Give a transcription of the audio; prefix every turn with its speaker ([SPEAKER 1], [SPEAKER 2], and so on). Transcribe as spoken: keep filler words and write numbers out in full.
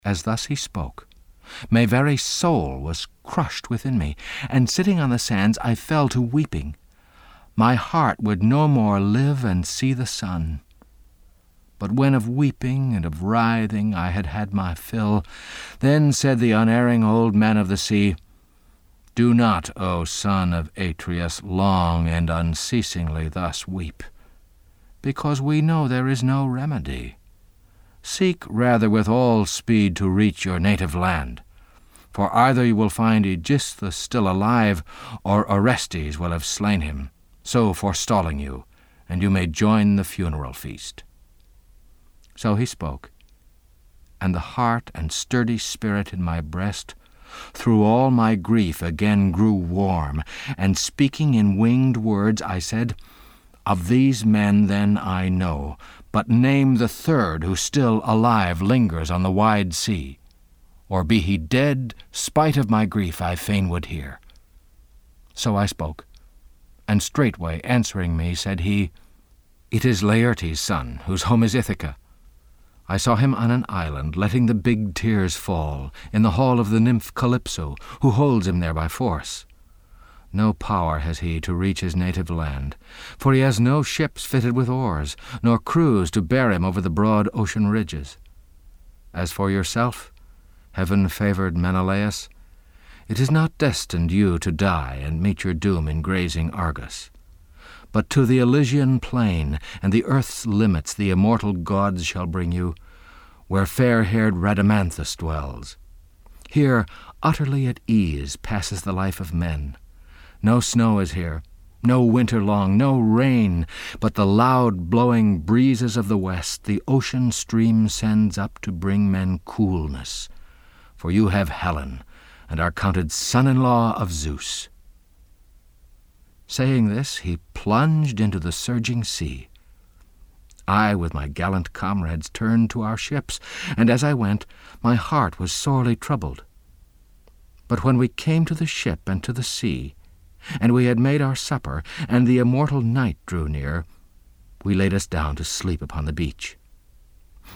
[SPEAKER 1] As thus he spoke, my very soul was crushed within me, and sitting on the sands I fell to weeping. My heart would no more live and see the sun. But when of weeping and of writhing I had had my fill, then said the unerring old man of the sea, Do not, O son of Atreus, long and unceasingly thus weep, because we know there is no remedy. Seek rather with all speed to reach your native land, for either you will find Aegisthus still alive, or Orestes will have slain him, so forestalling you, and you may join the funeral feast. So he spoke, and the heart and sturdy spirit in my breast, through all my grief, again grew warm, and speaking in winged words, I said, Of these men then I know, but name the third who still alive lingers on the wide sea, or be he dead, spite of my grief I fain would hear. So I spoke, and straightway answering me said he, It is Laertes' son, whose home is Ithaca. I saw him on an island, letting the big tears fall, in the hall of the nymph Calypso, who holds him there by force. No power has he to reach his native land, for he has no ships fitted with oars, nor crews to bear him over the broad ocean ridges. As for yourself, heaven-favoured Menelaus, it is not destined you to die and meet your doom in grazing Argos. But to the Elysian plain and the earth's limits the immortal gods shall bring you, where fair-haired Rhadamanthus dwells. Here, utterly at ease, passes the life of men. No snow is here, no winter long, no rain, but the loud blowing breezes of the west the ocean stream sends up to bring men coolness. For you have Helen, and are counted son-in-law of Zeus. Saying this, he plunged into the surging sea. I, with my gallant comrades, turned to our ships, and as I went, my heart was sorely troubled. But when we came to the ship and to the sea, and we had made our supper, and the immortal night drew near, we laid us down to sleep upon the beach.